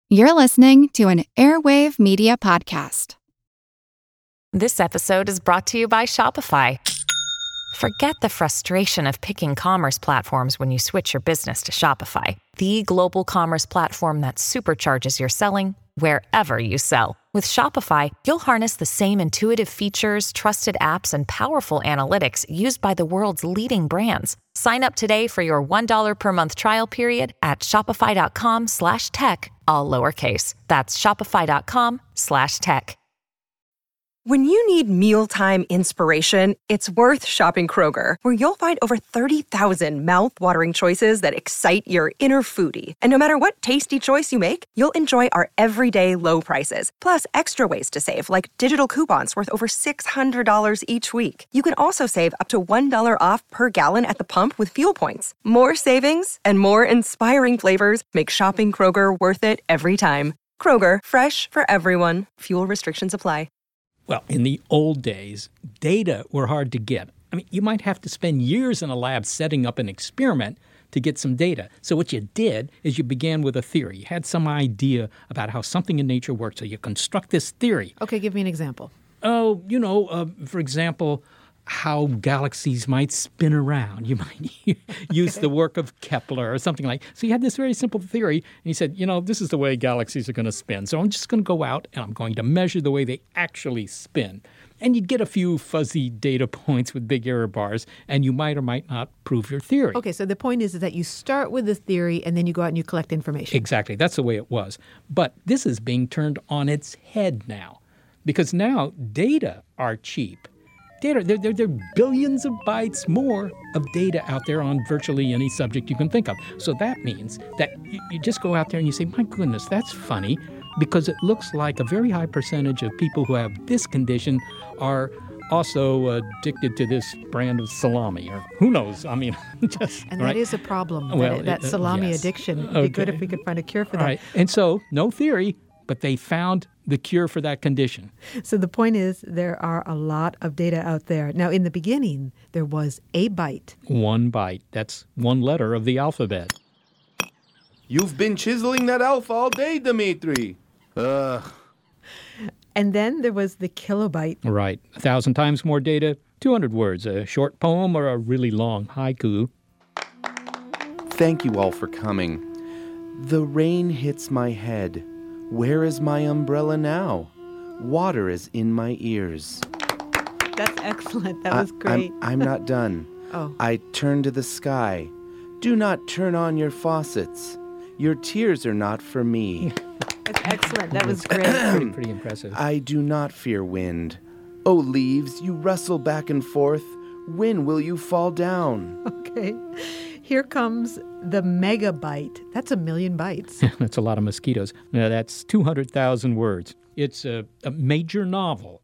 You're listening to an Airwave Media Podcast. This episode is brought to you by Shopify. Forget the frustration of picking commerce platforms when you switch your business to Shopify, the global commerce platform that supercharges your selling wherever you sell. With Shopify, you'll harness the same intuitive features, trusted apps, and powerful analytics used by the world's leading brands. Sign up today for your $1 per month trial period at shopify.com/tech, all lowercase. That's shopify.com/tech. When you need mealtime inspiration, it's worth shopping Kroger, where you'll find over 30,000 mouth-watering choices that excite your inner foodie. And no matter what tasty choice you make, you'll enjoy our everyday low prices, plus extra ways to save, like digital coupons worth over $600 each week. You can also save up to $1 off per gallon at the pump with fuel points. More savings and more inspiring flavors make shopping Kroger worth it every time. Kroger, fresh for everyone. Fuel restrictions apply. Well, in the old days, data were hard to get. I mean, you might have to spend years in a lab setting up an experiment to get some data. So what you did is you began with a theory. You had some idea about how something in nature worked, so you construct this theory. Okay, give me an example. Oh, for example, how galaxies might spin around. You might use the work of Kepler or something like that. So you had this very simple theory, and you said, this is the way galaxies are going to spin. So I'm just going to go out, and I'm going to measure the way they actually spin. And you'd get a few fuzzy data points with big error bars, and you might or might not prove your theory. Okay, so the point is that you start with the theory, and then you go out and you collect information. Exactly. That's the way it was. But this is being turned on its head now, because now data are cheap. Data, there are billions of bytes more of data out there on virtually any subject you can think of. So that means that you just go out there and you say, my goodness, that's funny, because it looks like a very high percentage of people who have this condition are also addicted to this brand of salami, or who knows? I mean, just... And right? That is a problem, well, that salami yes. addiction. It would be good if we could find a cure for that. Right. And so, no theory, but they found the cure for that condition. So the point is, there are a lot of data out there. Now, in the beginning, there was a byte. 1 byte. That's 1 letter of the alphabet. You've been chiseling that alpha all day, Dimitri. And then there was the kilobyte. Right. 1,000 times more data, 200 words, a short poem or a really long haiku. Thank you all for coming. The rain hits my head. Where is my umbrella now? Water is in my ears. That's excellent. That was great. I'm not done. Oh. I turn to the sky. Do not turn on your faucets. Your tears are not for me. That's excellent. That was great. Pretty impressive. I do not fear wind. Oh, leaves, you rustle back and forth. When will you fall down? Okay. Here comes the megabyte. That's 1 million bytes. That's a lot of mosquitoes. Now, that's 200,000 words. It's a major novel.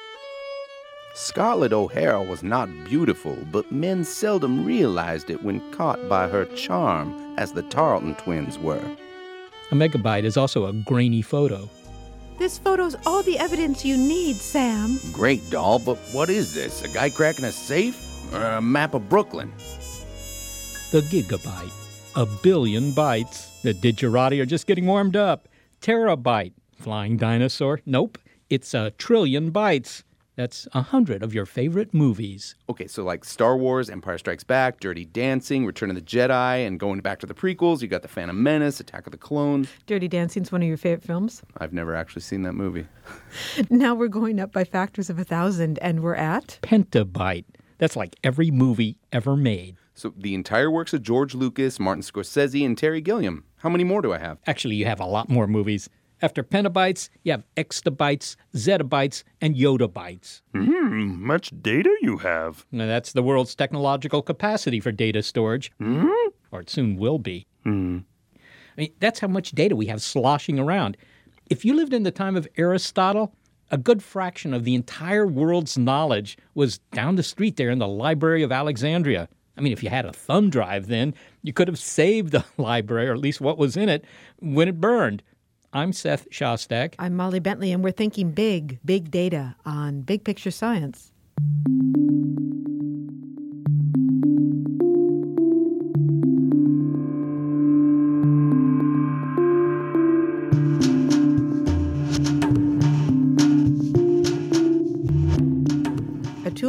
Scarlett O'Hara was not beautiful, but men seldom realized it when caught by her charm, as the Tarleton twins were. A megabyte is also a grainy photo. This photo's all the evidence you need, Sam. Great, doll, but what is this? A guy cracking a safe? Or a map of Brooklyn? The gigabyte. 1 billion bytes. The digerati are just getting warmed up. Terabyte. Flying dinosaur? Nope. It's 1 trillion bytes. That's 100 of your favorite movies. Okay, so like Star Wars, Empire Strikes Back, Dirty Dancing, Return of the Jedi, and going back to the prequels, you got The Phantom Menace, Attack of the Clones. Dirty Dancing's one of your favorite films? I've never actually seen that movie. Now we're going up by factors of 1,000, and we're at? Pentabyte. That's like every movie ever made. So the entire works of George Lucas, Martin Scorsese, and Terry Gilliam. How many more do I have? Actually, you have a lot more movies. After petabytes, you have exabytes, zettabytes, and yottabytes. Much data you have. Now, that's the world's technological capacity for data storage. Or it soon will be. I mean, that's how much data we have sloshing around. If you lived in the time of Aristotle, a good fraction of the entire world's knowledge was down the street there in the Library of Alexandria. I mean, if you had a thumb drive then, you could have saved the library, or at least what was in it, when it burned. I'm Seth Shostak. I'm Molly Bentley, and we're thinking big data on Big Picture Science.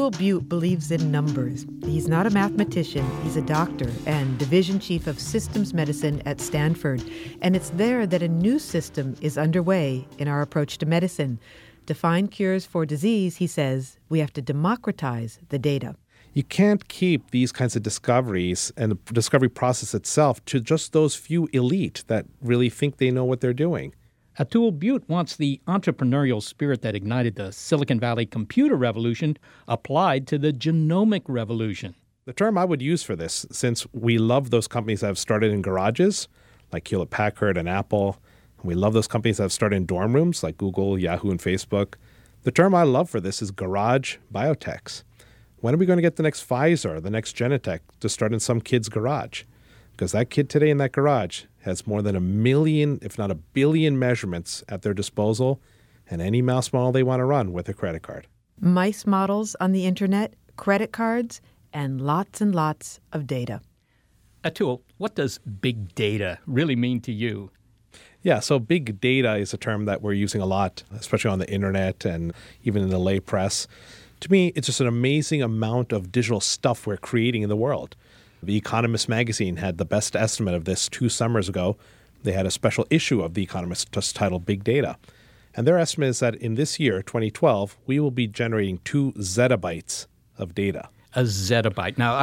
Atul Butte believes in numbers. He's not a mathematician. He's a doctor and division chief of systems medicine at Stanford. And it's there that a new system is underway in our approach to medicine. To find cures for disease, he says, we have to democratize the data. You can't keep these kinds of discoveries and the discovery process itself to just those few elite that really think they know what they're doing. Atul Butte wants the entrepreneurial spirit that ignited the Silicon Valley computer revolution applied to the genomic revolution. The term I would use for this, since we love those companies that have started in garages, like Hewlett-Packard and Apple, and we love those companies that have started in dorm rooms, like Google, Yahoo, and Facebook, the term I love for this is garage biotechs. When are we going to get the next Pfizer, the next Genentech to start in some kid's garage? Because that kid today in that garage has more than 1 million, if not 1 billion measurements at their disposal and any mouse model they want to run with a credit card. Mice models on the internet, credit cards, and lots of data. Atul, what does big data really mean to you? Yeah, so big data is a term that we're using a lot, especially on the internet and even in the lay press. To me, it's just an amazing amount of digital stuff we're creating in the world. The Economist magazine had the best estimate of this 2 summers ago. They had a special issue of The Economist just titled Big Data. And their estimate is that in this year, 2012, we will be generating 2 zettabytes of data. A zettabyte. Now,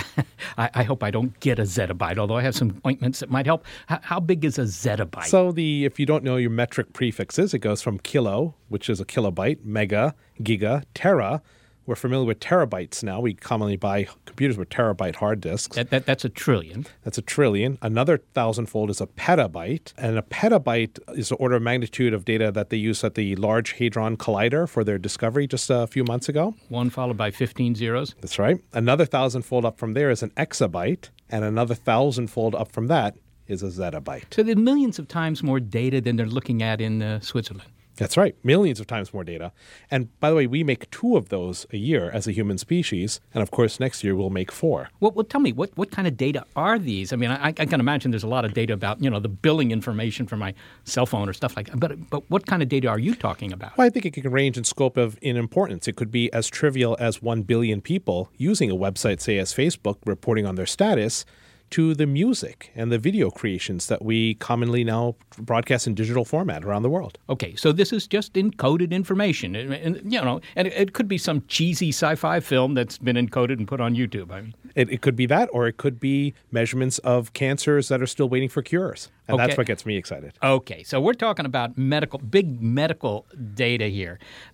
I hope I don't get a zettabyte, although I have some ointments that might help. How big is a zettabyte? So if you don't know your metric prefixes, it goes from kilo, which is a kilobyte, mega, giga, tera. We're familiar with terabytes now. We commonly buy computers with terabyte hard disks. That's a trillion. That's a trillion. Another 1,000-fold is a petabyte. And a petabyte is the order of magnitude of data that they used at the Large Hadron Collider for their discovery just a few months ago. 1 followed by 15 zeros. That's right. Another 1,000-fold up from there is an exabyte. And another 1,000-fold up from that is a zettabyte. So there's millions of times more data than they're looking at in Switzerland. That's right. Millions of times more data. And by the way, we make 2 of those a year as a human species. And of course, next year we'll make 4. Well, tell me, what kind of data are these? I mean, I can imagine there's a lot of data about, the billing information for my cell phone or stuff like that. But what kind of data are you talking about? Well, I think it can range in scope in importance. It could be as trivial as 1 billion people using a website, say as Facebook, reporting on their status, to the music and the video creations that we commonly now broadcast in digital format around the world. Okay, so this is just encoded information, and it could be some cheesy sci-fi film that's been encoded and put on YouTube. I mean, it could be that, or it could be measurements of cancers that are still waiting for cures, and that's what gets me excited. Okay, so we're talking about big medical data here.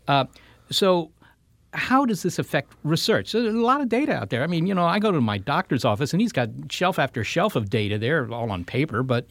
So how does this affect research? So there's a lot of data out there. I mean, I go to my doctor's office and he's got shelf after shelf of data there, all on paper. But,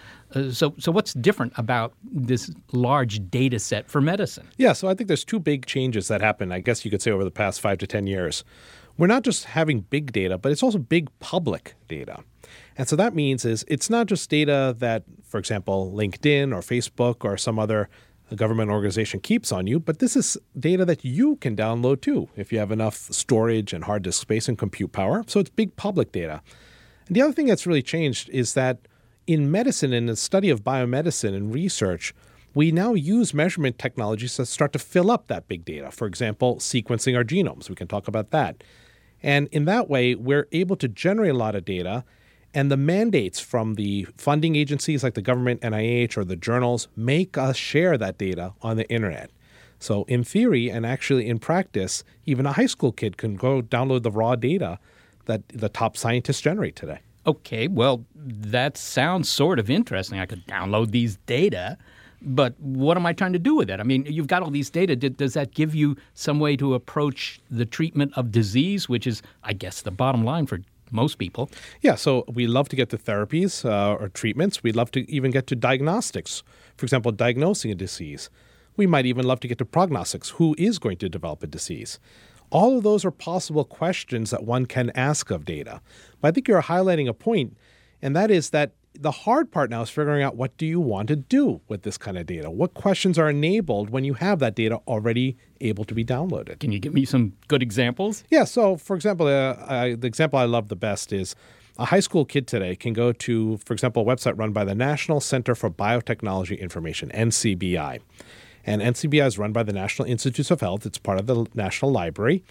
so what's different about this large data set for medicine? Yeah, so I think there's 2 big changes that happened, I guess you could say, over the past 5 to 10 years. We're not just having big data, but it's also big public data. And so that means it's not just data that, for example, LinkedIn or Facebook or some other a government organization keeps on you, but this is data that you can download too if you have enough storage and hard disk space and compute power. So it's big public data. And the other thing that's really changed is that in medicine, in the study of biomedicine and research, we now use measurement technologies that start to fill up that big data. For example, sequencing our genomes. We can talk about that. And in that way, we're able to generate a lot of data. And the mandates from the funding agencies like the government, NIH, or the journals make us share that data on the internet. So in theory and actually in practice, even a high school kid can go download the raw data that the top scientists generate today. Okay, well, that sounds sort of interesting. I could download these data, but what am I trying to do with it? I mean, you've got all these data. Does that give you some way to approach the treatment of disease, which is, I guess, the bottom line for most people? Yeah, so we love to get to therapies or treatments. We'd love to even get to diagnostics. For example, diagnosing a disease. We might even love to get to prognostics. Who is going to develop a disease? All of those are possible questions that one can ask of data. But I think you're highlighting a point, and that is that the hard part now is figuring out what do you want to do with this kind of data? What questions are enabled when you have that data already able to be downloaded? Can you give me some good examples? Yeah. So, for example, the example I love the best is a high school kid today can go to, for example, a website run by the National Center for Biotechnology Information, NCBI. And NCBI is run by the National Institutes of Health. It's part of the National Library.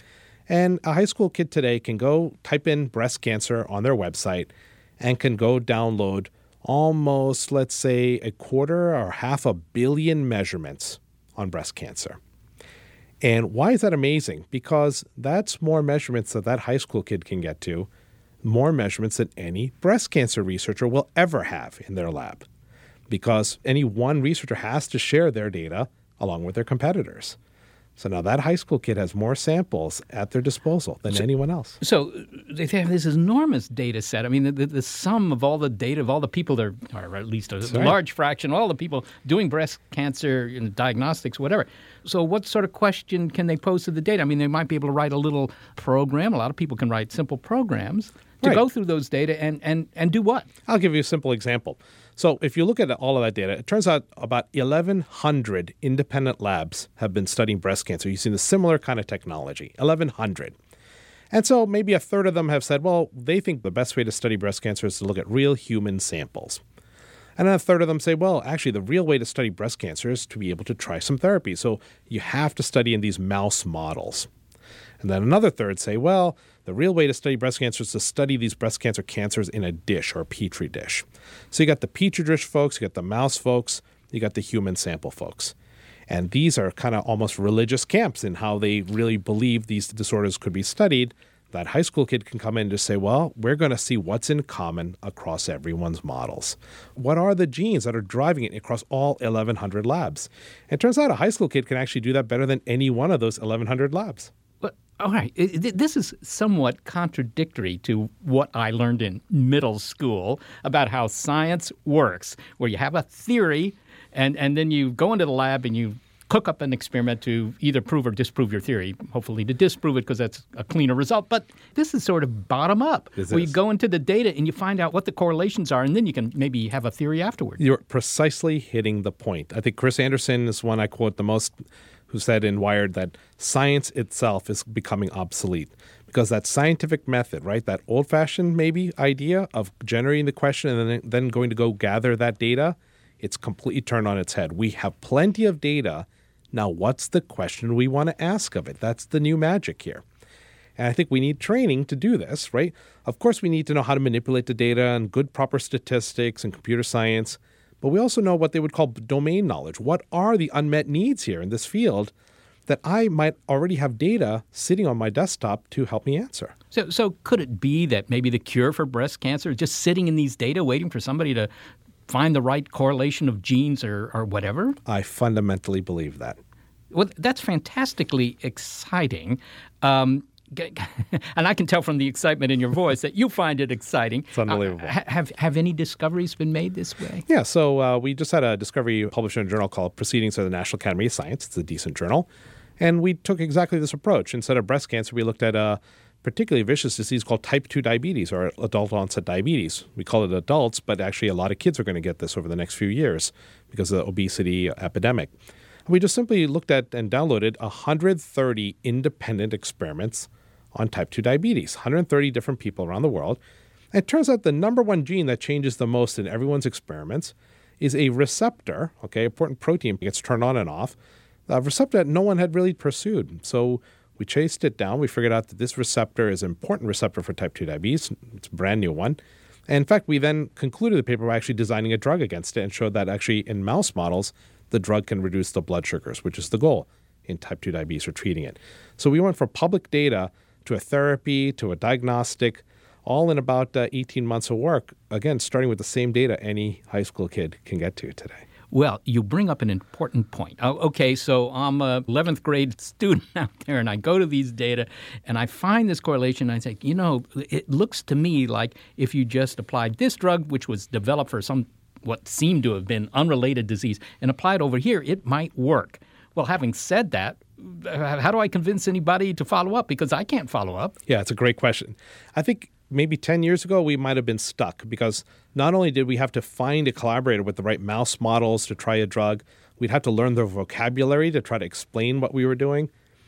And a high school kid today can go type in breast cancer on their website and can go download almost, let's say, 250 million measurements on breast cancer. And why is that amazing? Because that's more measurements that high school kid can get to, more measurements than any breast cancer researcher will ever have in their lab. Because any one researcher has to share their data along with their competitors. So now that high school kid has more samples at their disposal than anyone else. So they have this enormous data set. I mean, the sum of all the data of all the people there, or at least a large fraction, all the people doing breast cancer diagnostics, whatever. So what sort of question can they pose to the data? I mean, they might be able to write a little program. A lot of people can write simple programs to go through those data and do what? I'll give you a simple example. So if you look at all of that data, it turns out about 1,100 independent labs have been studying breast cancer using a similar kind of technology, 1,100. And so maybe a third of them have said, well, they think the best way to study breast cancer is to look at real human samples. And then a third of them say, well, actually, the real way to study breast cancer is to be able to try some therapy. So you have to study in these mouse models. And then another third say, well, the real way to study breast cancer is to study these breast cancer cancers in a dish or a petri dish. So you got the petri dish folks, you got the mouse folks, you got the human sample folks. And these are kind of almost religious camps in how they really believe these disorders could be studied. That high school kid can come in and just say, well, we're going to see what's in common across everyone's models. What are the genes that are driving it across all 1,100 labs? And it turns out a high school kid can actually do that better than any one of those 1,100 labs. All right. This is somewhat contradictory to what I learned in middle school about how science works, where you have a theory and then you go into the lab and you cook up an experiment to either prove or disprove your theory, hopefully to disprove it because that's a cleaner result. But this is sort of bottom up, where you go into the data and you find out what the correlations are, and then you can maybe have a theory afterward. You're precisely hitting the point. I think Chris Anderson is one I quote the most, who said in Wired that science itself is becoming obsolete because that scientific method, right, that old-fashioned maybe idea of generating the question and then going to go gather that data, it's completely turned on its head. We have plenty of data. Now, what's the question we want to ask of it? That's the new magic here. And I think we need training to do this, right? Of course, we need to know how to manipulate the data and good, proper statistics and computer science. But we also know what they would call domain knowledge. What are the unmet needs here in this field that I might already have data sitting on my desktop to help me answer? So could it be that maybe the cure for breast cancer is just sitting in these data waiting for somebody to find the right correlation of genes or whatever? I fundamentally believe that. Well, that's fantastically exciting. And I can tell from the excitement in your voice that you find it exciting. It's unbelievable. Have any discoveries been made this way? Yeah, so we just had a discovery published in a journal called Proceedings of the National Academy of Science. It's a decent journal. And we took exactly this approach. Instead of breast cancer, we looked at a particularly vicious disease called type 2 diabetes or adult onset diabetes. We call it adults, but actually a lot of kids are going to get this over the next few years because of the obesity epidemic. We just simply looked at and downloaded 130 independent experiments on type 2 diabetes, 130 different people around the world. And it turns out the number one gene that changes the most in everyone's experiments is a receptor, important protein gets turned on and off, a receptor that no one had really pursued. So we chased it down. We figured out that this receptor is an important receptor for type 2 diabetes. It's a brand new one. And in fact, we then concluded the paper by actually designing a drug against it and showed that actually in mouse models, the drug can reduce the blood sugars, which is the goal in type 2 diabetes or treating it. So we went from public data to a therapy, to a diagnostic, all in about 18 months of work, again, starting with the same data any high school kid can get to today. Well, you bring up an important point. Okay, so I'm a 11th grade student out there, and I go to these data, and I find this correlation, and I say, it looks to me like if you just applied this drug, which was developed for what seemed to have been unrelated disease, and applied over here, it might work. Well, having said that, how do I convince anybody to follow up? Because I can't follow up. Yeah, it's a great question. I think maybe 10 years ago, we might have been stuck because not only did we have to find a collaborator with the right mouse models to try a drug, we'd have to learn their vocabulary to try to explain what we were doing.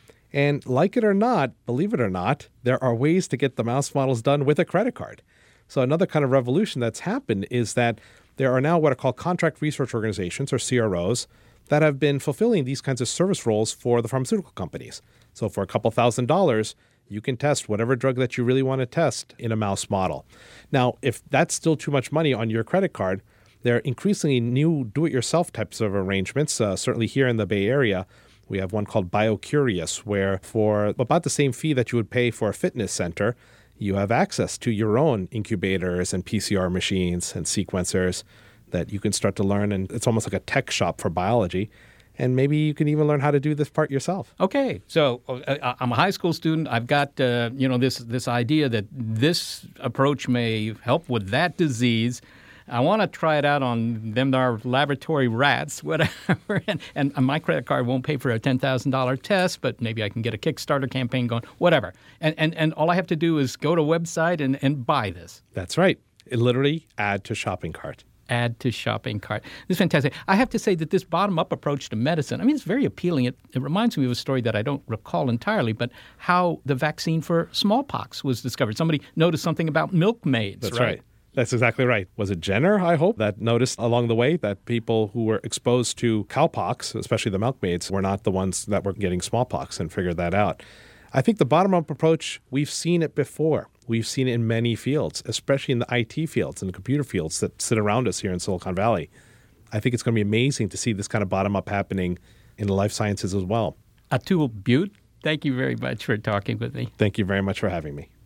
And like it or not, believe it or not, there are ways to get the mouse models done with a credit card. So another kind of revolution that's happened is that there are now what are called contract research organizations, or CROs, that have been fulfilling these kinds of service roles for the pharmaceutical companies. So for a couple $1,000s, you can test whatever drug that you really want to test in a mouse model. Now, if that's still too much money on your credit card, there are increasingly new do-it-yourself types of arrangements. Certainly here in the Bay Area, we have one called BioCurious, where for about the same fee that you would pay for a fitness center, you have access to your own incubators and PCR machines and sequencers that you can start to learn. And it's almost like a tech shop for biology. And maybe you can even learn how to do this part yourself. Okay, so I'm a high school student. I've got this idea that this approach may help with that disease. I want to try it out on our laboratory rats, whatever. And my credit card won't pay for a $10,000 test, but maybe I can get a Kickstarter campaign going, whatever. And all I have to do is go to a website and buy this. That's right. Literally add to shopping cart. Add to shopping cart. This is fantastic. I have to say that this bottom-up approach to medicine, I mean, it's very appealing. It reminds me of a story that I don't recall entirely, but how the vaccine for smallpox was discovered. Somebody noticed something about milkmaids, That's right. That's exactly right. Was it Jenner, I hope, that noticed along the way that people who were exposed to cowpox, especially the milkmaids, were not the ones that were getting smallpox and figured that out? I think the bottom-up approach, we've seen it before. We've seen it in many fields, especially in the IT fields and the computer fields that sit around us here in Silicon Valley. I think it's going to be amazing to see this kind of bottom-up happening in the life sciences as well. Atul Butte, thank you very much for talking with me. Thank you very much for having me.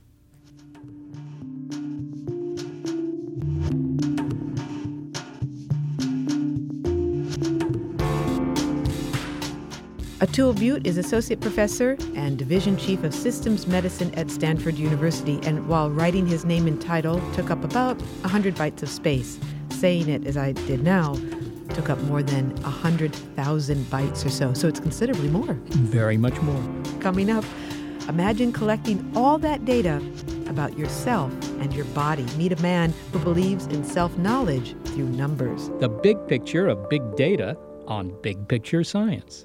Atul Butte is Associate Professor and Division Chief of Systems Medicine at Stanford University, and while writing his name and title took up about 100 bytes of space. Saying it, as I did now, took up more than 100,000 bytes or so it's considerably more. Very much more. Coming up, imagine collecting all that data about yourself and your body. Meet a man who believes in self-knowledge through numbers. The big picture of big data on Big Picture Science.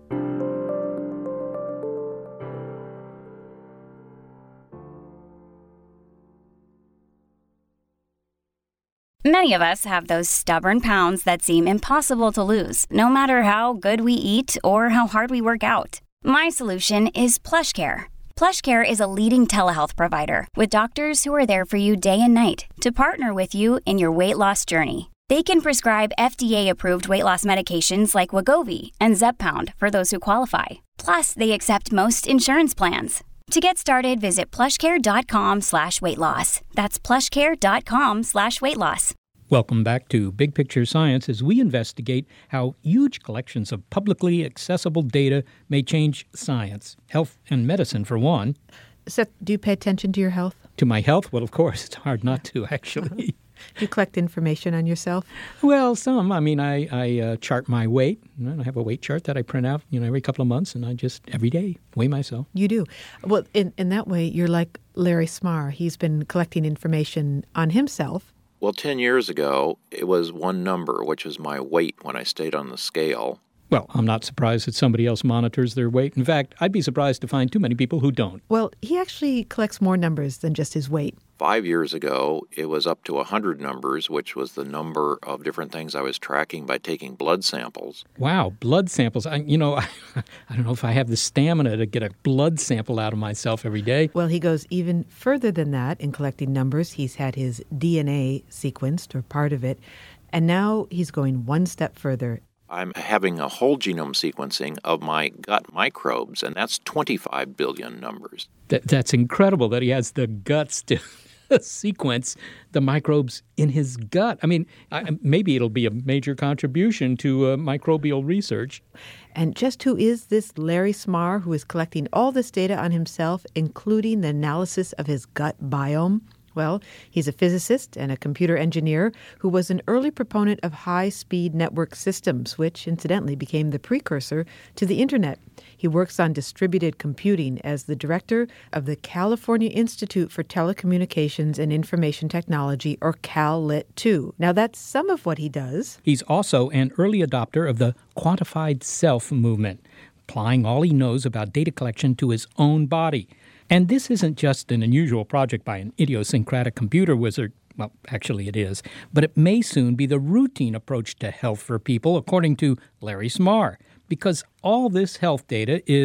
Many of us have those stubborn pounds that seem impossible to lose, no matter how good we eat or how hard we work out. My solution is PlushCare. PlushCare is a leading telehealth provider with doctors who are there for you day and night to partner with you in your weight loss journey. They can prescribe FDA-approved weight loss medications like Wegovy and Zepbound for those who qualify. Plus, they accept most insurance plans. To get started, visit plushcare.com/weightloss. That's plushcare.com/weightloss. Welcome back to Big Picture Science as we investigate how huge collections of publicly accessible data may change science, health, and medicine for one. Seth, do you pay attention to your health? To my health? Well, of course, it's hard not to, actually. Do you collect information on yourself? Well, some. I mean, I chart my weight. I have a weight chart that I print out, every couple of months, and I just every day weigh myself. You do. Well, in that way, you're like Larry Smarr. He's been collecting information on himself. Well, 10 years ago, it was one number, which was my weight when I stayed on the scale. Well, I'm not surprised that somebody else monitors their weight. In fact, I'd be surprised to find too many people who don't. Well, he actually collects more numbers than just his weight. 5 years ago, it was up to 100 numbers, which was the number of different things I was tracking by taking blood samples. Wow, blood samples. I don't know if I have the stamina to get a blood sample out of myself every day. Well, he goes even further than that in collecting numbers. He's had his DNA sequenced, or part of it, and now he's going one step further. I'm having a whole genome sequencing of my gut microbes, and that's 25 billion numbers. That's incredible that he has the guts to sequence the microbes in his gut. I mean, maybe it'll be a major contribution to microbial research. And just who is this Larry Smarr who is collecting all this data on himself, including the analysis of his gut biome? Well, he's a physicist and a computer engineer who was an early proponent of high-speed network systems, which incidentally became the precursor to the Internet. He works on distributed computing as the director of the California Institute for Telecommunications and Information Technology, or CalLIT-2. Now, that's some of what he does. He's also an early adopter of the quantified self movement, applying all he knows about data collection to his own body. And this isn't just an unusual project by an idiosyncratic computer wizard. Well, actually it is. But it may soon be the routine approach to health for people, according to Larry Smarr. Because all this health data is,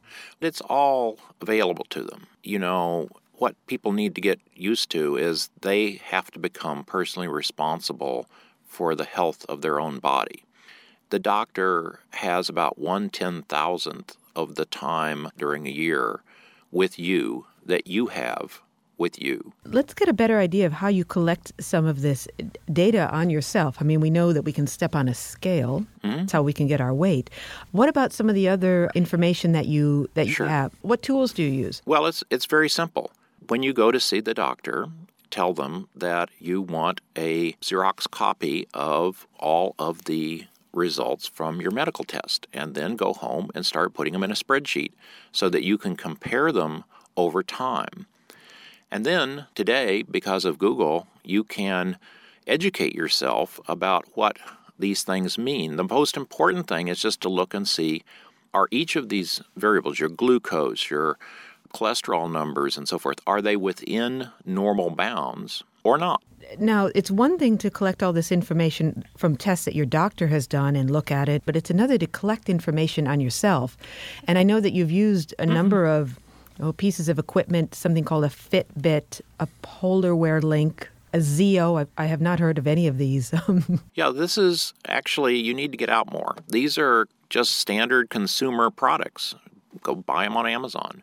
It's all available to them. You know, what people need to get used to is they have to become personally responsible for the health of their own body. The doctor has about 1/10,000th of the time during a year with you that you have with you. Let's get a better idea of how you collect some of this data on yourself. I mean, we know that we can step on a scale. That's how we can get our weight. What about some of the other information that you have? What tools do you use? Well, it's very simple. When you go to see the doctor, tell them that you want a Xerox copy of all of the results from your medical test, and then go home and start putting them in a spreadsheet so that you can compare them over time. And then today, because of Google, you can educate yourself about what these things mean. The most important thing is just to look and see, are each of these variables, your glucose, your cholesterol numbers, and so forth, are they within normal bounds or not? Now, it's one thing to collect all this information from tests that your doctor has done and look at it, but it's another to collect information on yourself. And I know that you've used a number of pieces of equipment, something called a Fitbit, a Polarwear Link, a Zeo. I have not heard of any of these. Yeah, this is actually, you need to get out more. These are just standard consumer products. Go buy them on Amazon.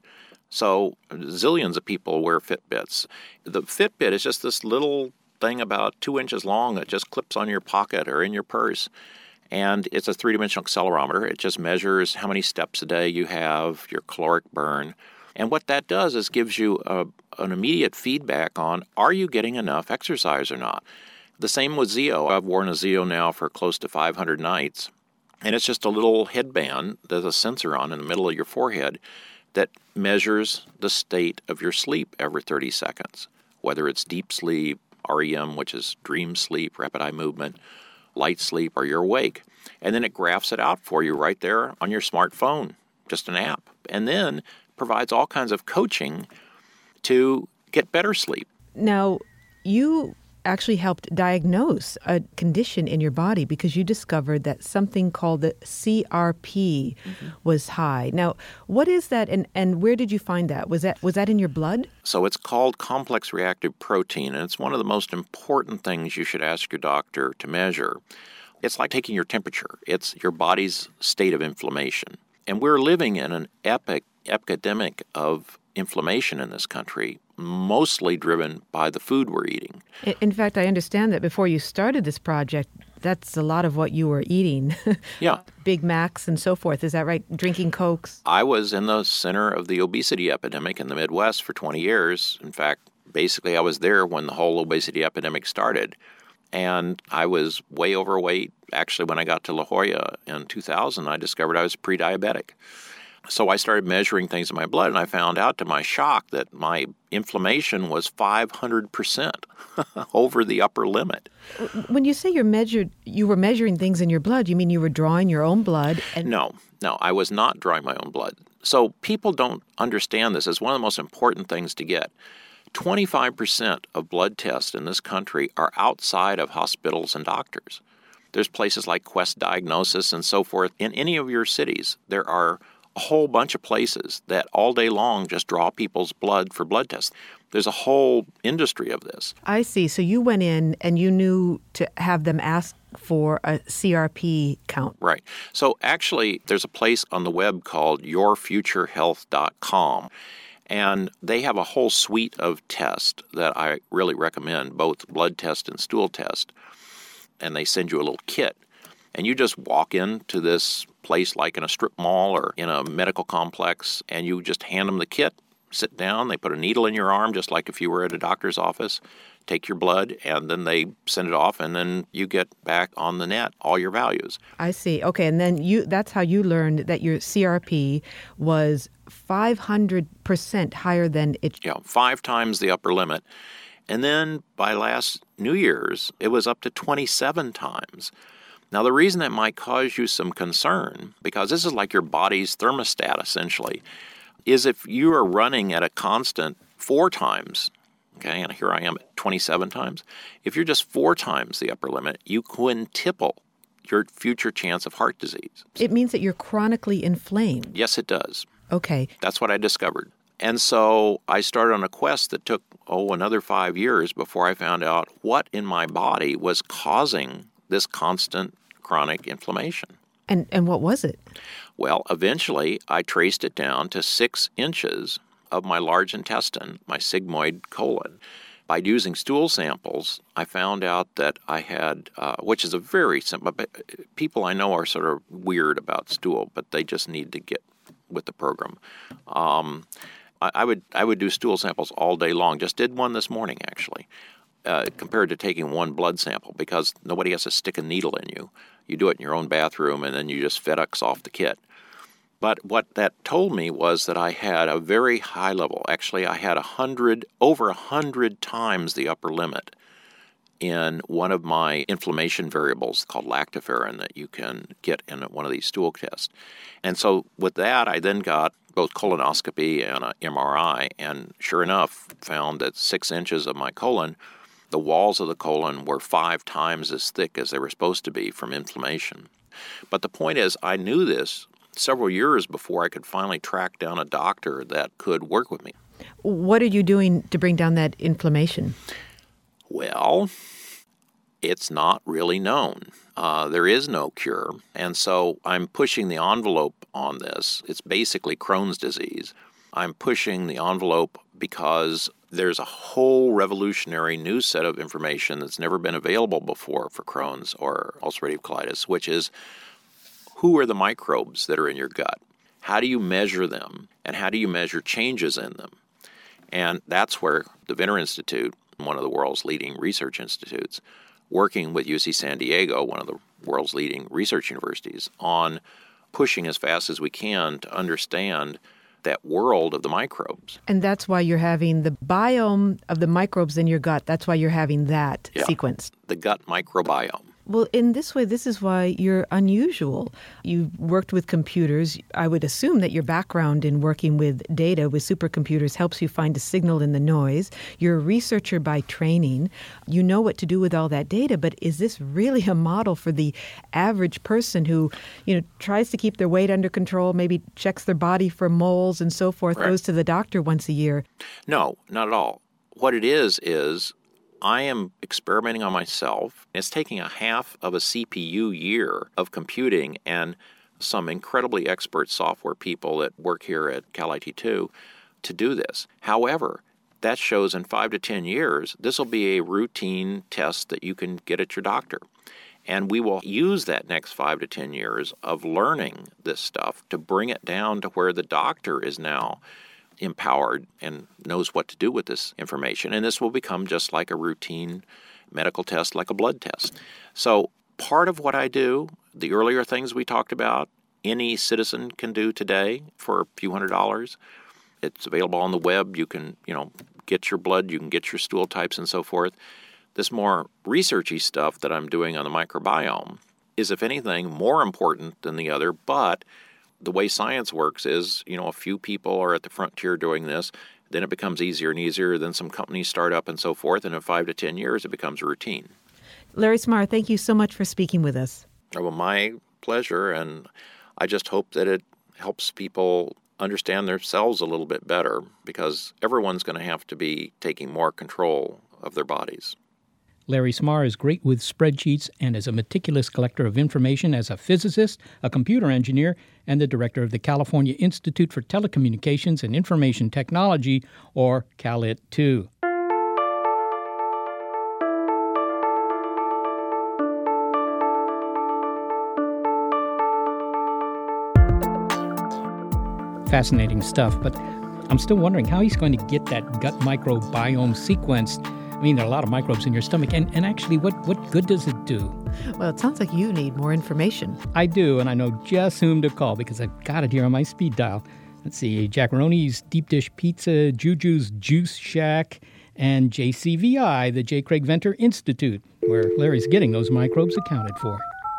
So zillions of people wear Fitbits. The Fitbit is just this little thing about 2 inches long that just clips on your pocket or in your purse. And it's a three-dimensional accelerometer. It just measures how many steps a day you have, your caloric burn. And what that does is gives you an immediate feedback on, are you getting enough exercise or not? The same with Zeo. I've worn a Zeo now for close to 500 nights. And it's just a little headband. There's a sensor on in the middle of your forehead that measures the state of your sleep every 30 seconds, whether it's deep sleep, REM, which is dream sleep, rapid eye movement, light sleep, or you're awake. And then it graphs it out for you right there on your smartphone, just an app. And then provides all kinds of coaching to get better sleep. Now, you actually helped diagnose a condition in your body because you discovered that something called the CRP was high. Now, what is that, and where did you find that? Was that in your blood? So it's called complex reactive protein, and it's one of the most important things you should ask your doctor to measure. It's like taking your temperature. It's your body's state of inflammation. And we're living in an epidemic of inflammation in this country, mostly driven by the food we're eating. In fact, I understand that before you started this project, that's a lot of what you were eating. Yeah. Big Macs and so forth. Is that right? Drinking Cokes? I was in the center of the obesity epidemic in the Midwest for 20 years. In fact, basically I was there when the whole obesity epidemic started. And I was way overweight. Actually, when I got to La Jolla in 2000, I discovered I was pre-diabetic. So I started measuring things in my blood, and I found out to my shock that my inflammation was 500% over the upper limit. When you say you were measuring things in your blood, you mean you were drawing your own blood? No, I was not drawing my own blood. So people don't understand this. It's one of the most important things to get. 25% of blood tests in this country are outside of hospitals and doctors. There's places like Quest Diagnosis and so forth. In any of your cities, there are a whole bunch of places that all day long just draw people's blood for blood tests. There's a whole industry of this. I see. So you went in and you knew to have them ask for a CRP count. Right. So actually, there's a place on the web called yourfuturehealth.com. And they have a whole suite of tests that I really recommend, both blood test and stool test. And they send you a little kit. And you just walk into this place like in a strip mall or in a medical complex, and you just hand them the kit, sit down, they put a needle in your arm just like if you were at a doctor's office, take your blood, and then they send it off, and then you get back on the net all your values. I see. Okay, and then that's how you learned that your CRP was 500% higher than it. Yeah, 5 times the upper limit. And then by last New Year's, it was up to 27 times. Now, the reason that might cause you some concern, because this is like your body's thermostat, essentially, is if you are running at a constant 4 times, okay, and here I am at 27 times, if you're just 4 times the upper limit, you quintuple your future chance of heart disease. It means that you're chronically inflamed. Yes, it does. Okay. That's what I discovered. And so I started on a quest that took, another 5 years before I found out what in my body was causing this constant chronic inflammation. And what was it? Well, eventually I traced it down to 6 inches of my large intestine, my sigmoid colon. By using stool samples, I found out that I had, which is a very simple, people I know are sort of weird about stool, but they just need to get with the program. I would do stool samples all day long. Just did one this morning, actually, compared to taking one blood sample, because nobody has to stick a needle in you. You do it in your own bathroom, and then you just FedEx off the kit. But what that told me was that I had a very high level. Actually, I had over 100 times the upper limit in one of my inflammation variables called lactoferrin that you can get in one of these stool tests. And so with that, I then got both colonoscopy and an MRI, and sure enough, found that 6 inches of my colon, the walls of the colon were 5 times as thick as they were supposed to be from inflammation. But the point is, I knew this several years before I could finally track down a doctor that could work with me. What are you doing to bring down that inflammation? Well, it's not really known. There is no cure. And so I'm pushing the envelope on this. It's basically Crohn's disease. I'm pushing the envelope because there's a whole revolutionary new set of information that's never been available before for Crohn's or ulcerative colitis, which is, who are the microbes that are in your gut? How do you measure them? And how do you measure changes in them? And that's where the Venter Institute, one of the world's leading research institutes, working with UC San Diego, one of the world's leading research universities, on pushing as fast as we can to understand that world of the microbes. And that's why you're having the biome of the microbes in your gut. That's why you're having that sequenced. The gut microbiome. Well, in this way, this is why you're unusual. You've worked with computers. I would assume that your background in working with data with supercomputers helps you find a signal in the noise. You're a researcher by training. You know what to do with all that data, but is this really a model for the average person who, tries to keep their weight under control, maybe checks their body for moles and so forth, Right. goes to the doctor once a year? No, not at all. What it is I am experimenting on myself. It's taking a half of a CPU year of computing and some incredibly expert software people that work here at Cal IT2 to do this. However, that shows in 5 to 10 years, this will be a routine test that you can get at your doctor. And we will use that next 5 to 10 years of learning this stuff to bring it down to where the doctor is now empowered and knows what to do with this information. And this will become just like a routine medical test, like a blood test. So part of what I do, the earlier things we talked about, any citizen can do today for a few $100s. It's available on the web. You can, get your blood, you can get your stool types and so forth. This more researchy stuff that I'm doing on the microbiome is, if anything, more important than the other, but the way science works is, a few people are at the frontier doing this, then it becomes easier and easier, then some companies start up and so forth, and in 5 to 10 years it becomes routine. Larry Smarr, thank you so much for speaking with us. Well, my pleasure, and I just hope that it helps people understand themselves a little bit better, because everyone's going to have to be taking more control of their bodies. Larry Smarr is great with spreadsheets and is a meticulous collector of information as a physicist, a computer engineer, and the director of the California Institute for Telecommunications and Information Technology, or CALIT-2. Fascinating stuff, but I'm still wondering how he's going to get that gut microbiome sequenced. I mean, there are a lot of microbes in your stomach, and actually, what good does it do? Well, it sounds like you need more information. I do, and I know just whom to call because I've got it here on my speed dial. Let's see, Jackaroni's Deep Dish Pizza, Juju's Juice Shack, and JCVI, the J. Craig Venter Institute, where Larry's getting those microbes accounted for.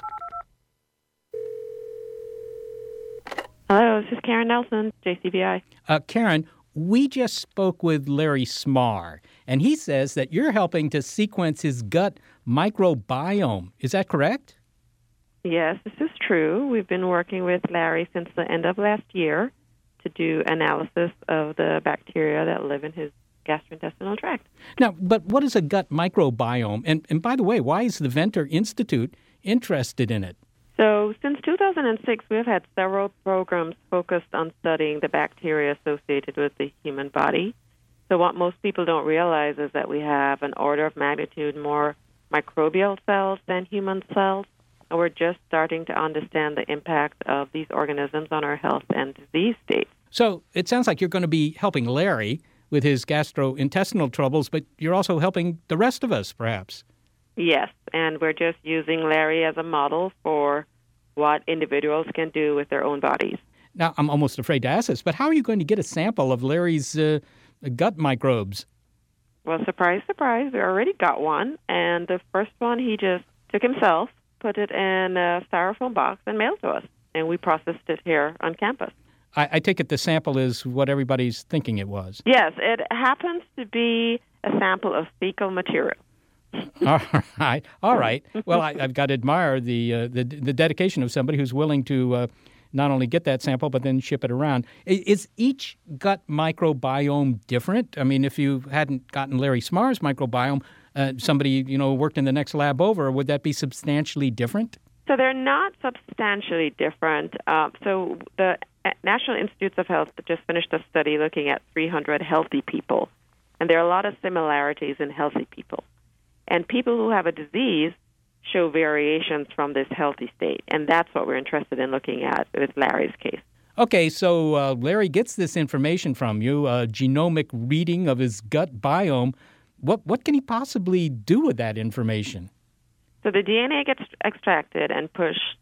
Hello, this is Karen Nelson, JCVI. Karen, we just spoke with Larry Smarr, and he says that you're helping to sequence his gut microbiome. Is that correct? Yes, this is true. We've been working with Larry since the end of last year to do analysis of the bacteria that live in his gastrointestinal tract. Now, but what is a gut microbiome? And by the way, why is the Venter Institute interested in it? So since 2006, we have had several programs focused on studying the bacteria associated with the human body. So what most people don't realize is that we have an order of magnitude more microbial cells than human cells, and we're just starting to understand the impact of these organisms on our health and disease states. So it sounds like you're going to be helping Larry with his gastrointestinal troubles, but you're also helping the rest of us, perhaps. Yes, and we're just using Larry as a model for what individuals can do with their own bodies. Now, I'm almost afraid to ask this, but how are you going to get a sample of Larry's gut microbes? Well, surprise, surprise, we already got one, and the first one he just took himself, put it in a styrofoam box, and mailed to us, and we processed it here on campus. I take it the sample is what everybody's thinking it was. Yes, it happens to be a sample of fecal material. All right. Well, I've got to admire the dedication of somebody who's willing to not only get that sample, but then ship it around. Is each gut microbiome different? I mean, if you hadn't gotten Larry Smarr's microbiome, somebody, worked in the next lab over, would that be substantially different? So they're not substantially different. So the National Institutes of Health just finished a study looking at 300 healthy people, and there are a lot of similarities in healthy people. And people who have a disease show variations from this healthy state, and that's what we're interested in looking at with Larry's case. Okay, so Larry gets this information from you, a genomic reading of his gut biome. What can he possibly do with that information? So the DNA gets extracted and pushed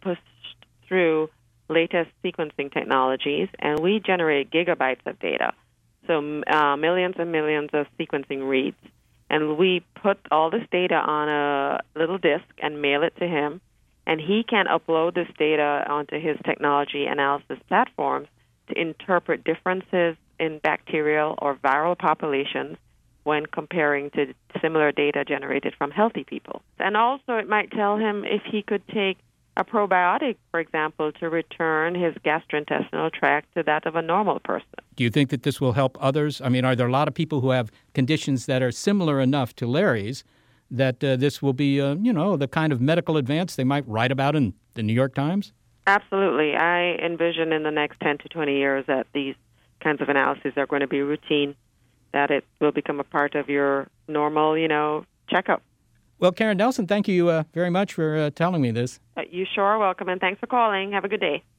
through latest sequencing technologies, and we generate gigabytes of data, so millions and millions of sequencing reads. And we put all this data on a little disk and mail it to him, and he can upload this data onto his technology analysis platforms to interpret differences in bacterial or viral populations when comparing to similar data generated from healthy people. And also it might tell him if he could take a probiotic, for example, to return his gastrointestinal tract to that of a normal person. Do you think that this will help others? I mean, are there a lot of people who have conditions that are similar enough to Larry's that this will be, the kind of medical advance they might write about in the New York Times? Absolutely. I envision in the next 10 to 20 years that these kinds of analyses are going to be routine, that it will become a part of your normal, checkup. Well, Karen Nelson, thank you very much for telling me this. You sure are welcome, and thanks for calling. Have a good day.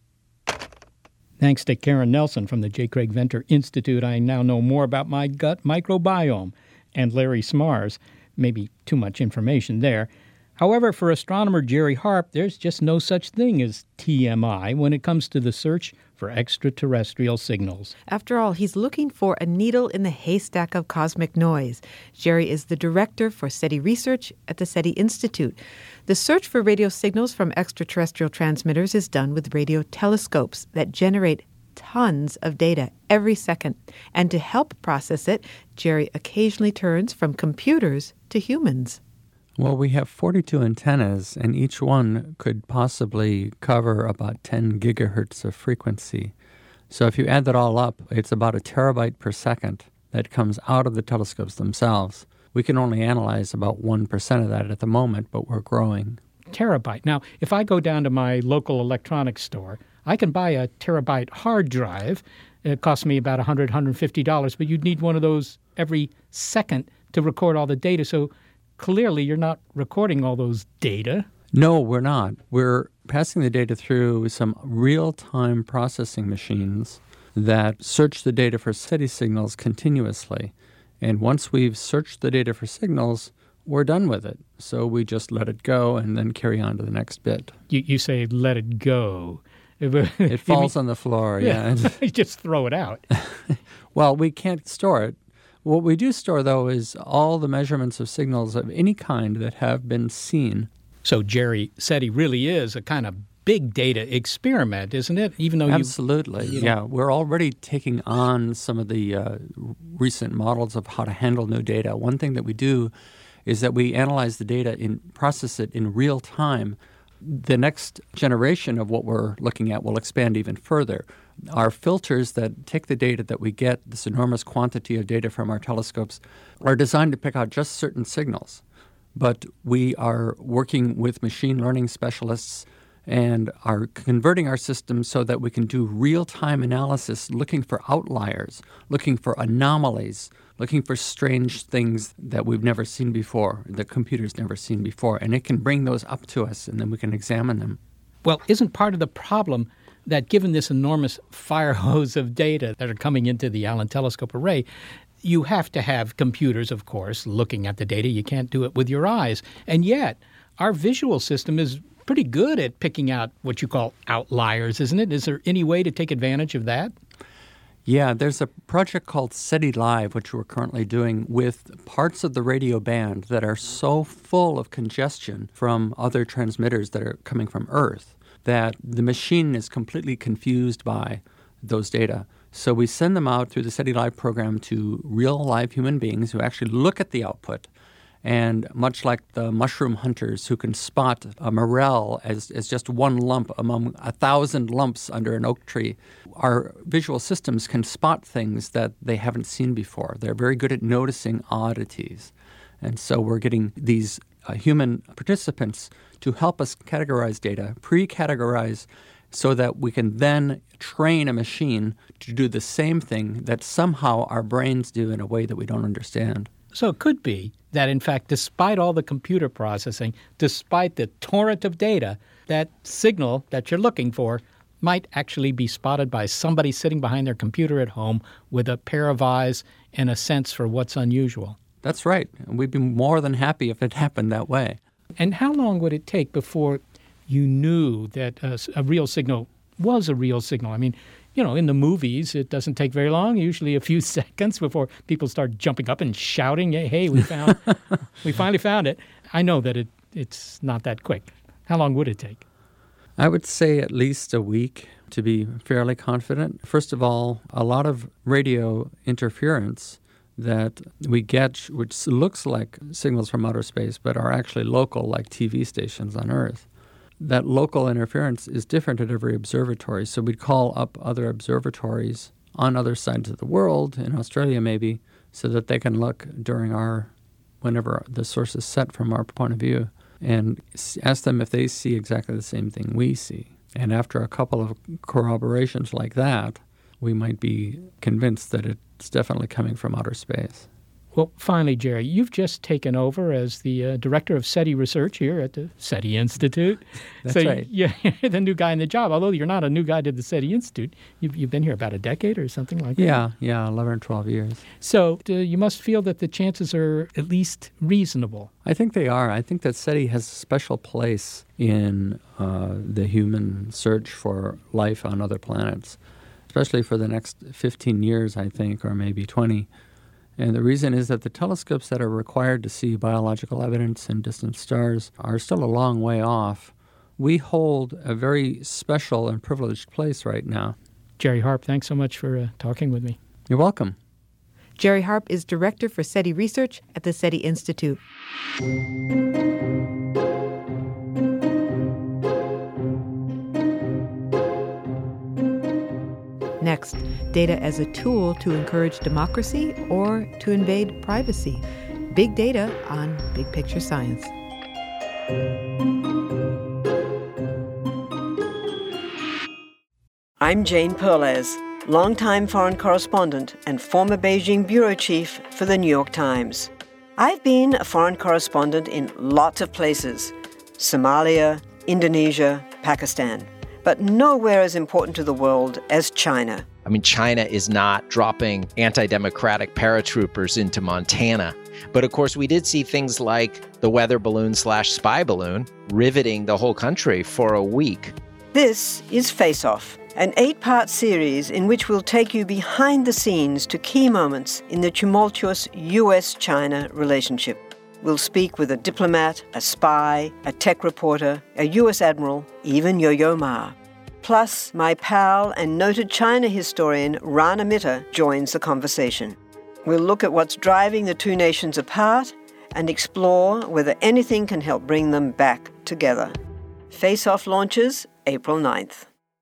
Thanks to Karen Nelson from the J. Craig Venter Institute, I now know more about my gut microbiome. And Larry Smarr's, maybe too much information there. However, for astronomer Jerry Harp, there's just no such thing as TMI when it comes to the search for extraterrestrial signals. After all, he's looking for a needle in the haystack of cosmic noise. Jerry is the director for SETI research at the SETI Institute. The search for radio signals from extraterrestrial transmitters is done with radio telescopes that generate tons of data every second. And to help process it, Jerry occasionally turns from computers to humans. Well, we have 42 antennas, and each one could possibly cover about 10 gigahertz of frequency. So if you add that all up, it's about a terabyte per second that comes out of the telescopes themselves. We can only analyze about 1% of that at the moment, but we're growing. Terabyte. Now, if I go down to my local electronics store, I can buy a terabyte hard drive. It costs me about $100, $150, but you'd need one of those every second to record all the data. So clearly, you're not recording all those data. No, we're not. We're passing the data through some real-time processing machines that search the data for SETI signals continuously. And once we've searched the data for signals, we're done with it. So we just let it go and then carry on to the next bit. You say let it go. It falls on the floor, yeah. You just throw it out. Well, we can't store it. What we do store, though, is all the measurements of signals of any kind that have been seen. So, Jerry, SETI really is a kind of big data experiment, isn't it? Even though Absolutely, yeah. We're already taking on some of the recent models of how to handle new data. One thing that we do is that we analyze the data process it in real time The next generation of what we're looking at will expand even further. Our filters that take the data that we get, this enormous quantity of data from our telescopes, are designed to pick out just certain signals. But we are working with machine learning specialists and are converting our system so that we can do real-time analysis, looking for outliers, looking for anomalies, looking for strange things that we've never seen before, the computer's never seen before. And it can bring those up to us, and then we can examine them. Well, isn't part of the problem that given this enormous fire hose of data that are coming into the Allen Telescope Array, you have to have computers, of course, looking at the data. You can't do it with your eyes. And yet, our visual system is pretty good at picking out what you call outliers, isn't it? Is there any way to take advantage of that? Yeah, there's a project called SETI Live, which we're currently doing with parts of the radio band that are so full of congestion from other transmitters that are coming from Earth that the machine is completely confused by those data. So we send them out through the SETI Live program to real live human beings who actually look at the output. And much like the mushroom hunters who can spot a morel as just one lump among 1,000 lumps under an oak tree, our visual systems can spot things that they haven't seen before. They're very good at noticing oddities. And so we're getting these human participants to help us categorize data, pre-categorize, so that we can then train a machine to do the same thing that somehow our brains do in a way that we don't understand. So it could be that, in fact, despite all the computer processing, despite the torrent of data, that signal that you're looking for might actually be spotted by somebody sitting behind their computer at home with a pair of eyes and a sense for what's unusual. That's right. We'd be more than happy if it happened that way. And how long would it take before you knew that a real signal was a real signal? I mean, you know, in the movies, it doesn't take very long, usually a few seconds before people start jumping up and shouting, hey, we finally found it. I know that it's not that quick. How long would it take? I would say at least a week to be fairly confident. First of all, a lot of radio interference that we get, which looks like signals from outer space, but are actually local, like TV stations on Earth. That local interference is different at every observatory. So we'd call up other observatories on other sides of the world, in Australia maybe, so that they can look during whenever the source is set from our point of view, and ask them if they see exactly the same thing we see. And after a couple of corroborations like that, we might be convinced that it's definitely coming from outer space. Well, finally, Jerry, you've just taken over as the director of SETI research here at the SETI Institute. That's right. You're the new guy in the job, although you're not a new guy to the SETI Institute. You've been here about a decade or something like that. Yeah, 11 or 12 years. So you must feel that the chances are at least reasonable. I think they are. I think that SETI has a special place in the human search for life on other planets, especially for the next 15 years, I think, or maybe 20. And the reason is that the telescopes that are required to see biological evidence in distant stars are still a long way off. We hold a very special and privileged place right now. Jerry Harp, thanks so much for talking with me. You're welcome. Jerry Harp is Director for SETI Research at the SETI Institute. Next, data as a tool to encourage democracy or to invade privacy. Big data on Big Picture Science. I'm Jane Perlez, longtime foreign correspondent and former Beijing bureau chief for the New York Times. I've been a foreign correspondent in lots of places: Somalia, Indonesia, Pakistan. But nowhere as important to the world as China. I mean, China is not dropping anti-democratic paratroopers into Montana. But of course, we did see things like the weather balloon/spy balloon riveting the whole country for a week. This is Face Off, an 8-part series in which we'll take you behind the scenes to key moments in the tumultuous U.S.-China relationship. We'll speak with a diplomat, a spy, a tech reporter, a U.S. admiral, even Yo-Yo Ma. Plus, my pal and noted China historian Rana Mitter joins the conversation. We'll look at what's driving the two nations apart and explore whether anything can help bring them back together. Face Off launches April 9th.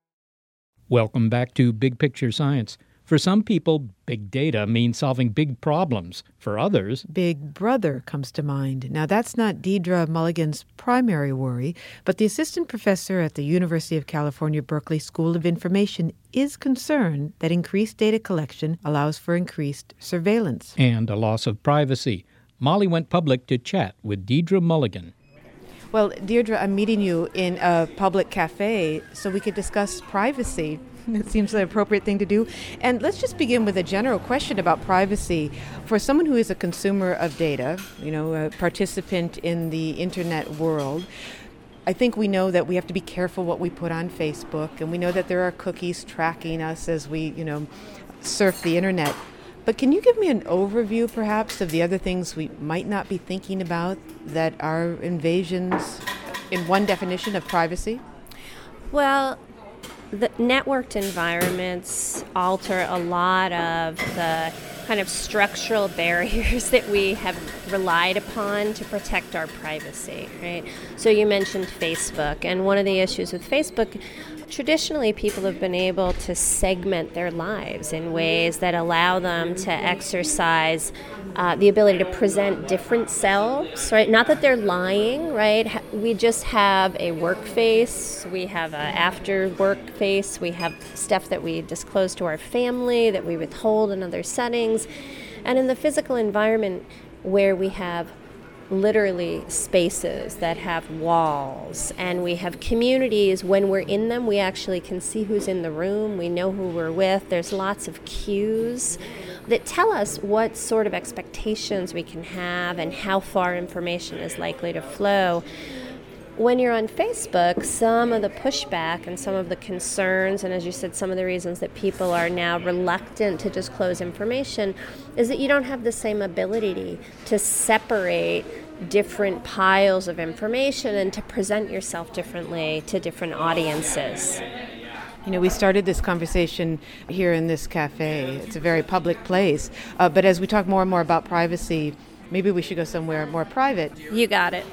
Welcome back to Big Picture Science. For some people, big data means solving big problems. For others, Big Brother comes to mind. Now, that's not Deidre Mulligan's primary worry, but the assistant professor at the University of California, Berkeley School of Information is concerned that increased data collection allows for increased surveillance. And a loss of privacy. Molly went public to chat with Deidre Mulligan. Well, Deirdre, I'm meeting you in a public cafe so we could discuss privacy. It seems the appropriate thing to do. And let's just begin with a general question about privacy. For someone who is a consumer of data, a participant in the internet world, I think we know that we have to be careful what we put on Facebook, and we know that there are cookies tracking us as we, surf the internet. But can you give me an overview, perhaps, of the other things we might not be thinking about that are invasions in one definition of privacy? Well, the networked environments alter a lot of the kind of structural barriers that we have relied upon to protect our privacy, right? So you mentioned Facebook, and one of the issues with Facebook, traditionally people have been able to segment their lives in ways that allow them to exercise the ability to present different selves, right? Not that they're lying, right? We just have a work face, we have an after work face, we have stuff that we disclose to our family, that we withhold in other settings. And in the physical environment where we have literally spaces that have walls and we have communities, when we're in them we actually can see who's in the room, we know who we're with, there's lots of cues that tell us what sort of expectations we can have and how far information is likely to flow. When you're on Facebook, some of the pushback and some of the concerns, and as you said, some of the reasons that people are now reluctant to disclose information, is that you don't have the same ability to separate different piles of information and to present yourself differently to different audiences. We started this conversation here in this cafe. It's a very public place. But as we talk more and more about privacy, maybe we should go somewhere more private. You got it.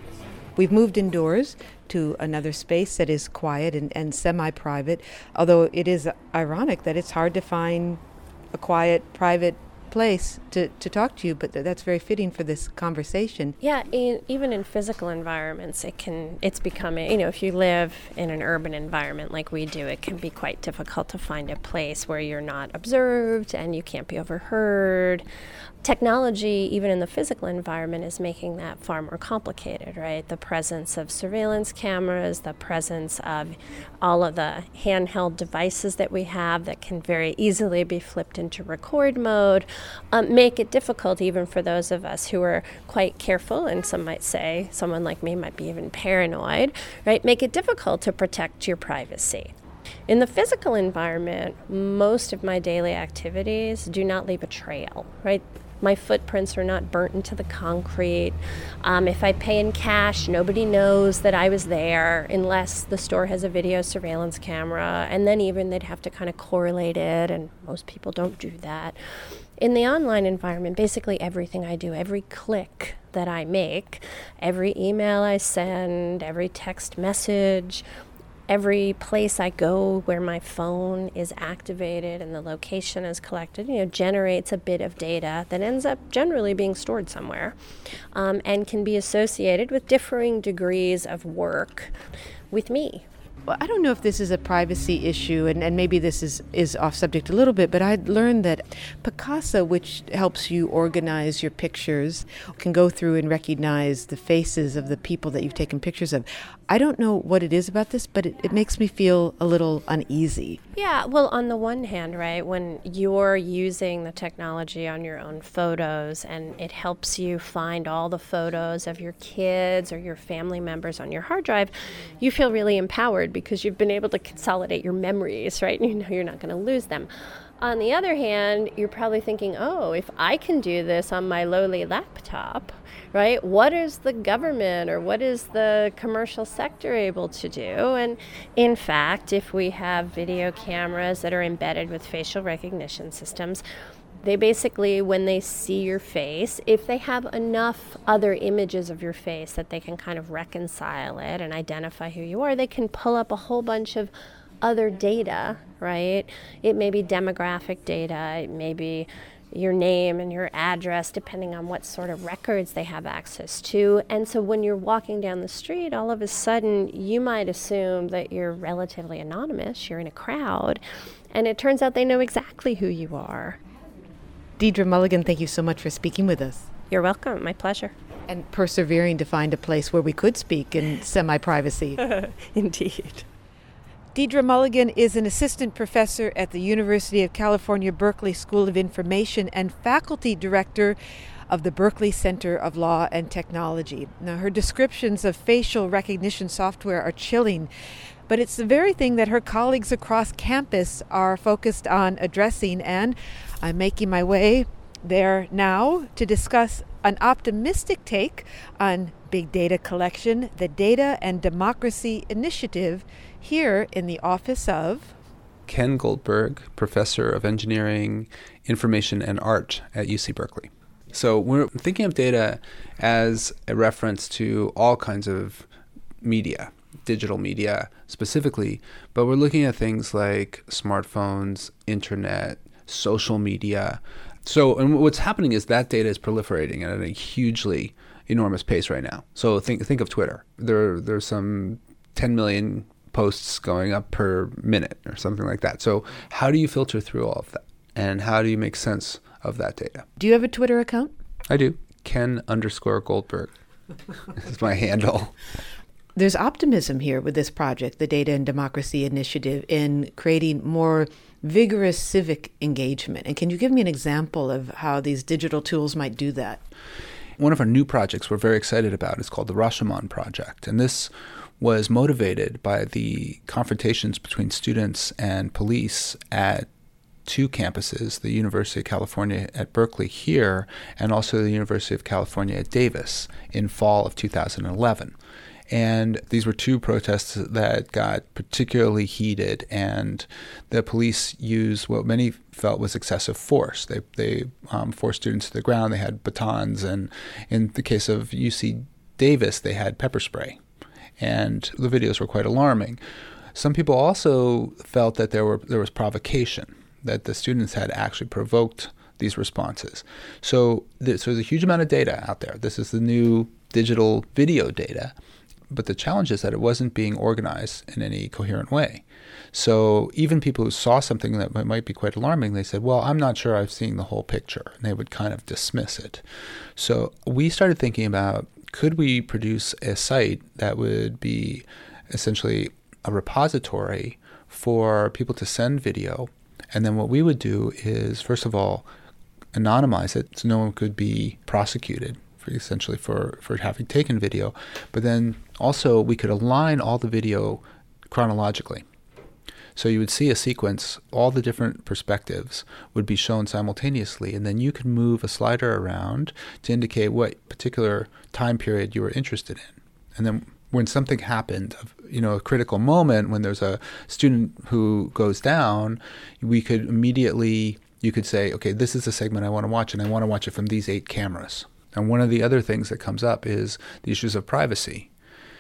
We've moved indoors to another space that is quiet and semi-private, although it is ironic that it's hard to find a quiet, private place to talk to you, but that's very fitting for this conversation. Yeah, even in physical environments, it's becoming, if you live in an urban environment like we do, it can be quite difficult to find a place where you're not observed and you can't be overheard. Technology, even in the physical environment, is making that far more complicated, right? The presence of surveillance cameras, the presence of all of the handheld devices that we have that can very easily be flipped into record mode, make it difficult even for those of us who are quite careful, and some might say, someone like me might be even paranoid, right? Make it difficult to protect your privacy. In the physical environment, most of my daily activities do not leave a trail, right? My footprints are not burnt into the concrete. If I pay in cash, nobody knows that I was there unless the store has a video surveillance camera, and then even they'd have to kind of correlate it, and most people don't do that. In the online environment, basically everything I do, every click that I make, every email I send, every text message, every place I go where my phone is activated and the location is collected, generates a bit of data that ends up generally being stored somewhere, and can be associated with differing degrees of work with me. Well, I don't know if this is a privacy issue, and maybe this is off subject a little bit, but I learned that Picasa, which helps you organize your pictures, can go through and recognize the faces of the people that you've taken pictures of. I don't know what it is about this, but it makes me feel a little uneasy. Yeah, well, on the one hand, right, when you're using the technology on your own photos and it helps you find all the photos of your kids or your family members on your hard drive, you feel really empowered because you've been able to consolidate your memories, right? You know you're not going to lose them. On the other hand, you're probably thinking, oh, if I can do this on my lowly laptop, right, what is the government or what is the commercial sector able to do? And in fact, if we have video cameras that are embedded with facial recognition systems, They basically, when they see your face, if they have enough other images of your face that they can kind of reconcile it and identify who you are, they can pull up a whole bunch of other data, right? It may be demographic data, it may be your name and your address, depending on what sort of records they have access to. And so when you're walking down the street, all of a sudden, you might assume that you're relatively anonymous, you're in a crowd, and it turns out they know exactly who you are. Deidre Mulligan, thank you so much for speaking with us. You're welcome. My pleasure. And persevering to find a place where we could speak in semi-privacy. Indeed. Deidre Mulligan is an assistant professor at the University of California, Berkeley School of Information and faculty director of the Berkeley Center of Law and Technology. Now, her descriptions of facial recognition software are chilling, but it's the very thing that her colleagues across campus are focused on addressing, and I'm making my way there now to discuss an optimistic take on big data collection, the Data and Democracy Initiative, here in the office of Ken Goldberg, Professor of Engineering, Information, and Art at UC Berkeley. So we're thinking of data as a reference to all kinds of media, digital media specifically, but we're looking at things like smartphones, internet, social media. So, and what's happening is that data is proliferating at a hugely enormous pace right now. So think of Twitter. There's some 10 million posts going up per minute or something like that. So how do you filter through all of that? And how do you make sense of that data? Do you have a Twitter account? I do. Ken_Goldberg is my handle. There's optimism here with this project, the Data and Democracy Initiative, in creating more vigorous civic engagement. And can you give me an example of how these digital tools might do that? One of our new projects we're very excited about is called the Rashomon Project. And this was motivated by the confrontations between students and police at two campuses, the University of California at Berkeley here and also the University of California at Davis in fall of 2011. And these were two protests that got particularly heated, and the police used what many felt was excessive force. They forced students to the ground. They had batons, and in the case of UC Davis, they had pepper spray. And the videos were quite alarming. Some people also felt that there was provocation, that the students had actually provoked these responses. So there's a huge amount of data out there. This is the new digital video data. But the challenge is that it wasn't being organized in any coherent way. So even people who saw something that might be quite alarming, they said, well, I'm not sure I've seen the whole picture. And they would kind of dismiss it. So we started thinking about, could we produce a site that would be essentially a repository for people to send video? And then what we would do is, first of all, anonymize it so no one could be prosecuted essentially for having taken video, but then also we could align all the video chronologically. So you would see a sequence, all the different perspectives would be shown simultaneously, and then you could move a slider around to indicate what particular time period you were interested in. And then when something happened, a critical moment, when there's a student who goes down, we could immediately, you could say, okay, this is the segment I want to watch, and I want to watch it from these 8 cameras. And one of the other things that comes up is the issues of privacy.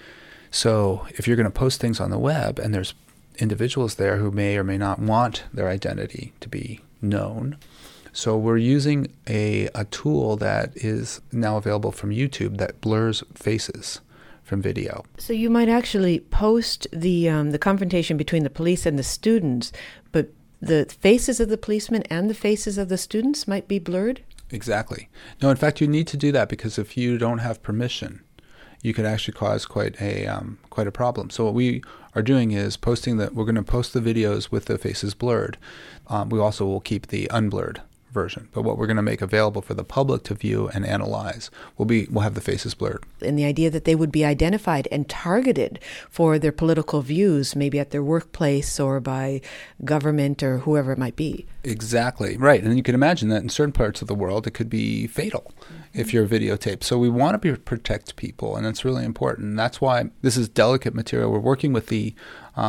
So if you're going to post things on the web and there's individuals there who may or may not want their identity to be known, so we're using a tool that is now available from YouTube that blurs faces from video. So you might actually post the confrontation between the police and the students, but the faces of the policemen and the faces of the students might be blurred? Exactly. No, in fact, you need to do that because if you don't have permission, you could actually cause quite a problem. So what we are doing is we're going to post the videos with the faces blurred. We also will keep the unblurred version. But what we're going to make available for the public to view and analyze we'll have the faces blurred. And the idea that they would be identified and targeted for their political views, maybe at their workplace or by government or whoever it might be. Exactly, right. And you can imagine that in certain parts of the world it could be fatal if you're videotaped. So we want to protect people, and it's really important. And that's why this is delicate material. We're working with the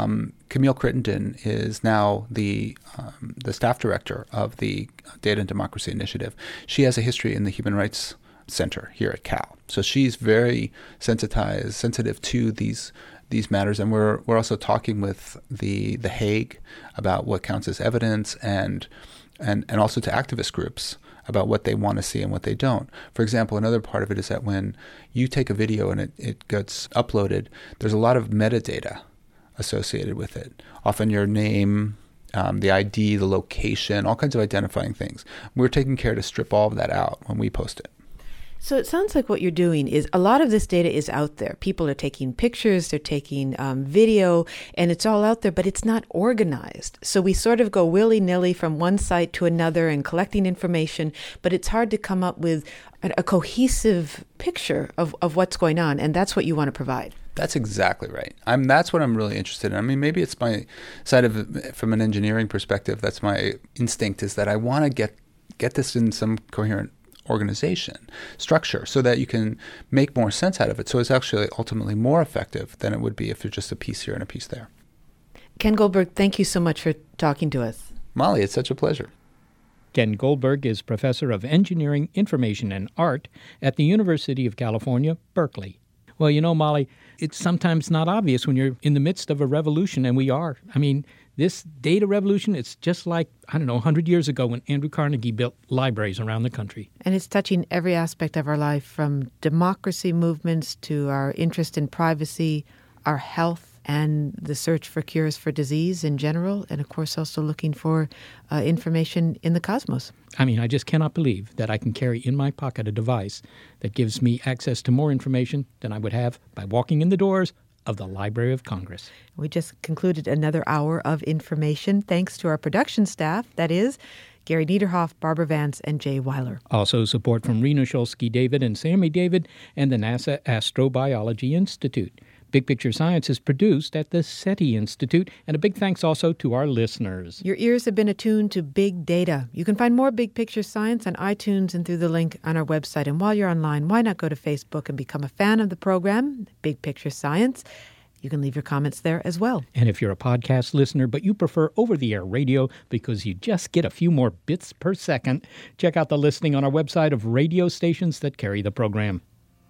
Camille Crittenden is now the staff director of the Data and Democracy Initiative. She has a history in the Human Rights Center here at Cal. So she's very sensitive to these matters, and we're also talking with the Hague about what counts as evidence, and also to activist groups about what they want to see and what they don't. For example, another part of it is that when you take a video and it gets uploaded, there's a lot of metadata associated with it. Often your name, the ID, the location, all kinds of identifying things. We're taking care to strip all of that out when we post it. So it sounds like what you're doing is a lot of this data is out there. People are taking pictures, they're taking video, and it's all out there, but it's not organized. So we sort of go willy-nilly from one site to another and collecting information, but it's hard to come up with a cohesive picture of what's going on, and that's what you want to provide. That's exactly right. That's what I'm really interested in. I mean, maybe it's my side of it from an engineering perspective. That's my instinct, is that I want to get this in some coherent organization structure so that you can make more sense out of it. So it's actually ultimately more effective than it would be if it's just a piece here and a piece there. Ken Goldberg, thank you so much for talking to us. Molly, it's such a pleasure. Ken Goldberg is professor of engineering, information, and art at the University of California, Berkeley. Well, you know, Molly, it's sometimes not obvious when you're in the midst of a revolution, and we are. I mean, this data revolution, it's just like, 100 years ago when Andrew Carnegie built libraries around the country. And it's touching every aspect of our life, from democracy movements to our interest in privacy, our health, and the search for cures for disease in general, and of course also looking for information in the cosmos. I mean, I just cannot believe that I can carry in my pocket a device that gives me access to more information than I would have by walking in the doors of the Library of Congress. We just concluded another hour of information thanks to our production staff, that is, Gary Niederhoff, Barbara Vance, and Jay Weiler. Also support from Rena Shulsky-David and Sammy David and the NASA Astrobiology Institute. Big Picture Science is produced at the SETI Institute, and a big thanks also to our listeners. Your ears have been attuned to big data. You can find more Big Picture Science on iTunes and through the link on our website. And while you're online, why not go to Facebook and become a fan of the program, Big Picture Science? You can leave your comments there as well. And if you're a podcast listener, but you prefer over-the-air radio because you just get a few more bits per second, check out the listing on our website of radio stations that carry the program.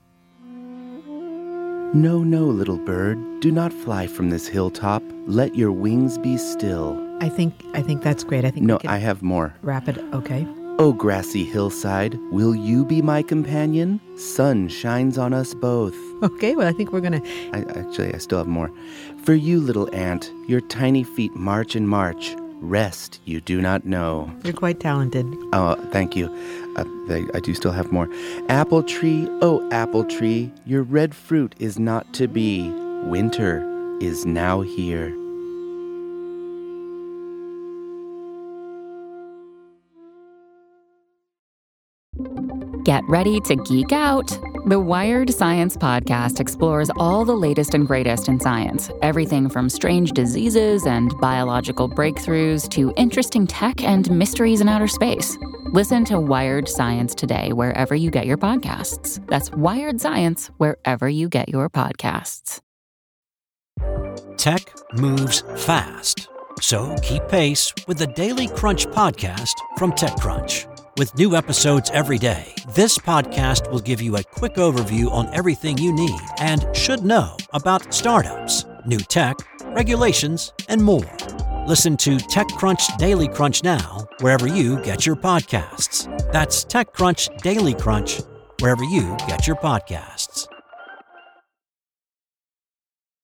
No, no, little bird, do not fly from this hilltop. Let your wings be still. I think that's great. No, I have more. Wrap it, okay. Oh, grassy hillside, will you be my companion? Sun shines on us both. Okay, well, I think we're going to... I still have more. For you, little ant, your tiny feet march and march. Rest you do not know. You're quite talented. Oh, thank you. I do still have more. Apple tree, oh apple tree, your red fruit is not to be. Winter is now here. Get ready to geek out. The Wired Science Podcast explores all the latest and greatest in science. Everything from strange diseases and biological breakthroughs to interesting tech and mysteries in outer space. Listen to Wired Science today wherever you get your podcasts. That's Wired Science wherever you get your podcasts. Tech moves fast, so keep pace with the Daily Crunch podcast from TechCrunch. With new episodes every day, this podcast will give you a quick overview on everything you need and should know about startups, new tech, regulations, and more. Listen to TechCrunch Daily Crunch now, wherever you get your podcasts. That's TechCrunch Daily Crunch, wherever you get your podcasts.